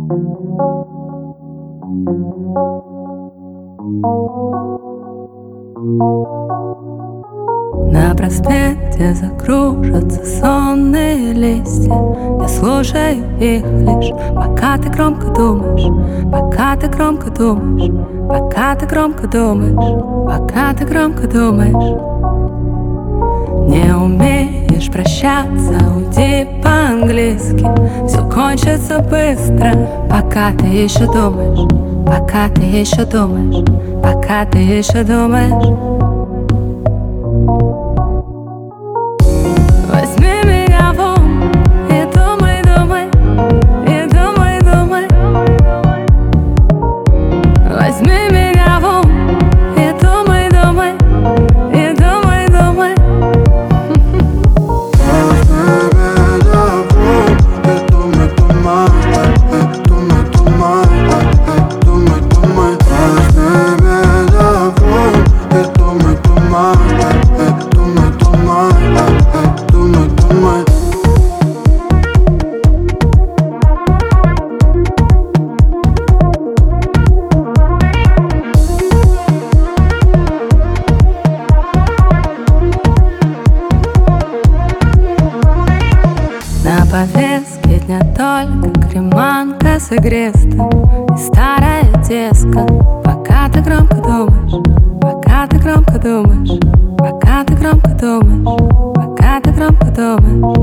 На проспекте закружатся сонные листья. Я слушаю их лишь, пока ты громко думаешь, пока ты громко думаешь, пока ты громко думаешь, пока ты громко думаешь. Не умеешь прощаться, уйди по-английски. Все кончится быстро, пока ты еще думаешь, пока ты еще думаешь, пока ты еще думаешь. Возьми меня в ум и думай, думай, и думай, думай. Возьми меня в ум и думай, думай, и думай, думай. На повестке дня только креманка с игристым и старая деска. Пока ты громко думаешь, пока ты громко думаешь, пока ты громко думаешь, пока ты громко думаешь.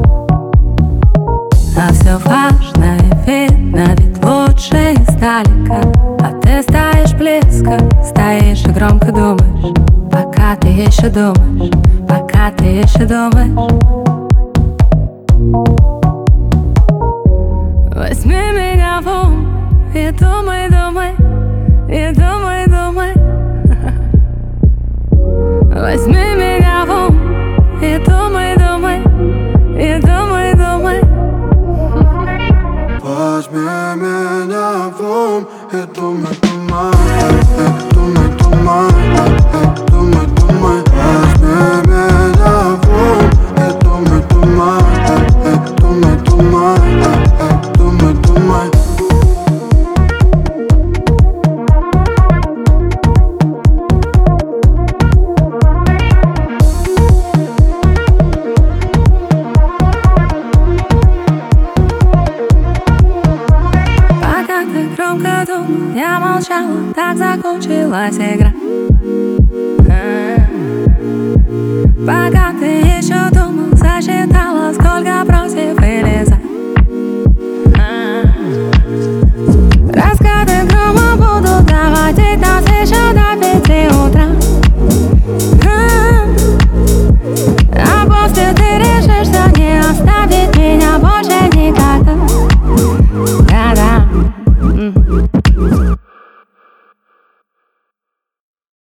А все важно и видно, ведь лучше издалека. А ты стоишь близко, стоишь и громко думаешь, пока ты еще думаешь, пока ты еще думаешь. Возьми меня в ум и думай, думай, и думай, думай. Возьми меня в ум и думай, думай, и думай, думай. Возьми меня в ум и думай, думай, думай, думай, думай, думай. Возьми меня в ум и думай, думай, думай, думай. Думай, думай. Пока ты громко думал, я молчала, так закончилась игра. Пока ты еще думал, засчитала, сколько против или